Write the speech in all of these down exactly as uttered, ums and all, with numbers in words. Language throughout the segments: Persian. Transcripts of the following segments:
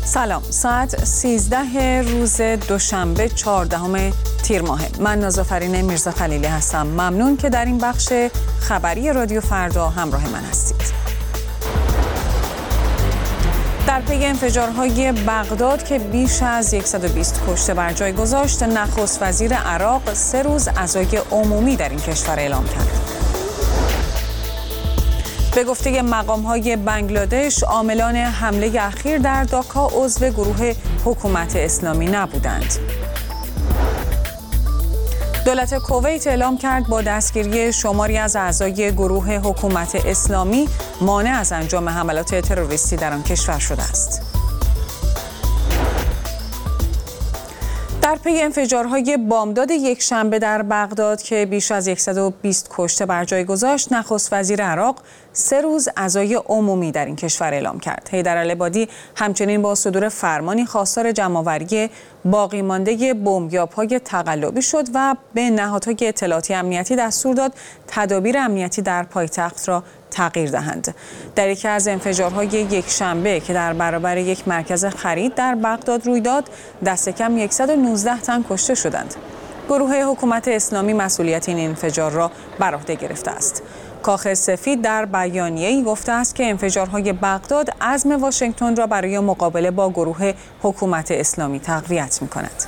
سلام، ساعت سیزده روز دوشنبه چهاردهم تیر ماه. من نازافرین میرزا خلیلی هستم. ممنون که در این بخش خبری رادیو فردا همراه من هستید. در پی انفجارهای بغداد که بیش از صد و بیست کشته بر جای گذاشت، نخست وزیر عراق سه روز عزای عمومی در این کشور اعلام کرد. به گفته مقام‌های بنگلادش، عاملان حمله اخیر در داکا عضو گروه حکومت اسلامی نبودند. دولت کویت اعلام کرد با دستگیری شماری از اعضای گروه حکومت اسلامی مانع از انجام حملات تروریستی در آن کشور شده است. در پی انفجارهای بامداد یک شنبه در بغداد که بیش از صد و بیست کشته بر جای گذاشت، نخست وزیر عراق سه روز عزای عمومی در این کشور اعلام کرد. حیدرالعبادی همچنین با صدور فرمانی خواستار جمع‌آوری باقی مانده بمب‌یاب‌های تقلبی شد و به نهادهای اطلاعاتی امنیتی دستور داد تدابیر امنیتی در پایتخت را تغییر دهند. در یکی از انفجارهای یک شنبه که در برابر یک مرکز خرید در بغداد روی داد، دست کم صد و نوزده تن کشته شدند. گروه حکومت اسلامی مسئولیت این انفجار را بر عهده گرفته است. کاخ سفید در بیانیه‌ای گفته است که انفجارهای بغداد عزم واشنگتن را برای مقابله با گروه حکومت اسلامی تقویت می‌کند.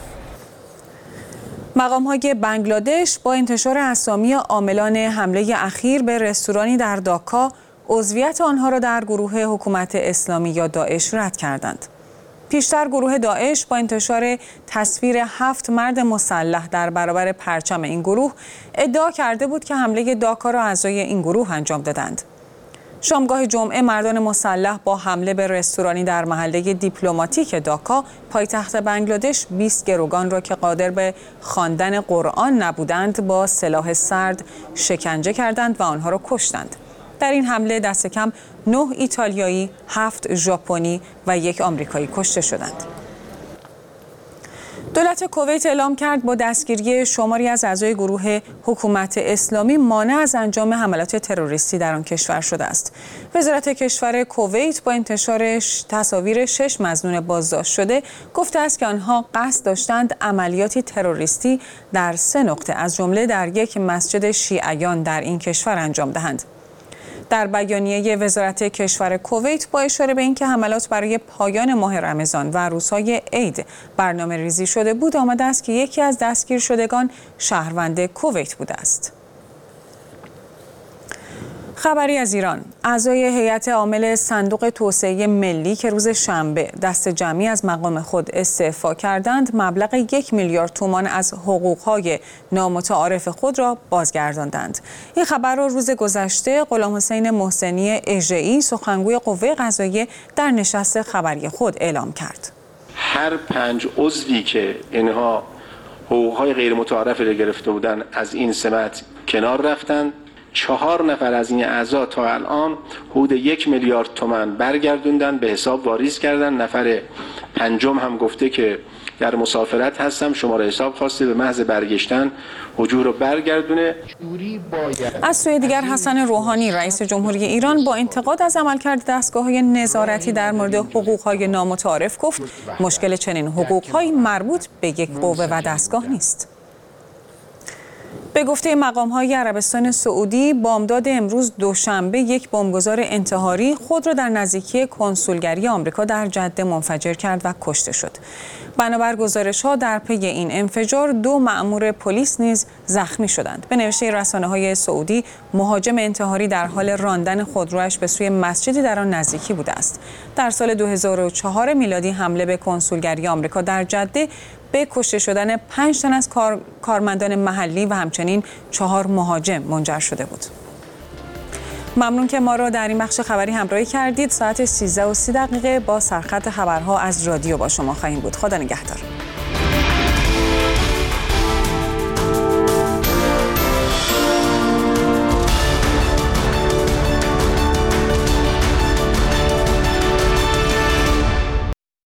مقام‌های بنگلادش با انتشار اسامی عاملان حمله اخیر به رستورانی در داکا، عضویت آنها را در گروه حکومت اسلامی یا داعش رد کردند. پیشتر گروه داعش با انتشار تصویر هفت مرد مسلح در برابر پرچم این گروه ادعا کرده بود که حمله داکا را اعضای این گروه انجام دادند. شامگاه جمعه مردان مسلح با حمله به رستورانی در محله دیپلماتیک داکا، پایتخت بنگلادش، بیست گروگان را که قادر به خواندن قرآن نبودند با سلاح سرد شکنجه کردند و آنها را کشتند. در این حمله دست کم نه ایتالیایی، هفت ژاپنی و یک آمریکایی کشته شدند. دولت کویت اعلام کرد با دستگیری شماری از اعضای گروه حکومت اسلامی مانع از انجام حملات تروریستی در آن کشور شده است. وزارت کشور کویت با انتشار تصاویر شش مظنون بازداشت شده گفته است که آنها قصد داشتند عملیاتی تروریستی در سه نقطه از جمله در یک مسجد شیعیان در این کشور انجام دهند. در بیانیه وزارت کشور کویت با اشاره به اینکه حملات برای پایان ماه رمضان و روزهای عید برنامه ریزی شده بود، آمده است که یکی از دستگیر شدگان شهروند کویت بوده است. خبری از ایران. اعضای هیئت عامل صندوق توسعه ملی که روز شنبه دست جمعی از مقام خود استعفا کردند، مبلغ یک میلیارد تومان از حقوقهای نامتعارف خود را بازگرداندند. این خبر را روز گذشته غلامحسین محسنی اژه‌ای، سخنگوی قوه قضاییه، در نشست خبری خود اعلام کرد. هر پنج عضوی که اینها حقوقهای غیر متعارف را گرفته بودند از این سمت کنار رفتند. چهار نفر از این اعضا تا الان حدود یک میلیارد تومان برگردوندن، به حساب واریز کردن. نفر پنجم هم گفته که در مسافرت هستم، شماره حساب خواسته، به محض برگشتن حجور رو برگردونه. از سوی دیگر حسن روحانی رئیس جمهوری ایران با انتقاد از عملکرد دستگاه‌های نظارتی در مورد حقوق‌های نامتعارف گفت مشکل چنین حقوق‌هایی مربوط به یک قوه و دستگاه نیست. به گفته مقام‌های عربستان سعودی، بامداد امروز دوشنبه یک بمبگذار انتحاری خود را در نزدیکی کنسولگری آمریکا در جده منفجر کرد و کشته شد. بنابر گزارش‌ها در پی این انفجار دو مأمور پلیس نیز زخمی شدند. به نوشته رسانه‌های سعودی، مهاجم انتحاری در حال راندن خودرویش به سوی مسجدی در آن نزدیکی بوده است. در سال دو هزار و چهار میلادی حمله به کنسولگری آمریکا در جده به کشته شدن پنج تن از کار... کارمندان محلی و همچنین چهار مهاجم منجر شده بود. ممنون که ما را در این بخش خبری همراهی کردید. ساعت سیزده و سی دقیقه با سرخط خبرها از رادیو با شما خواهیم بود. خدا نگهدار.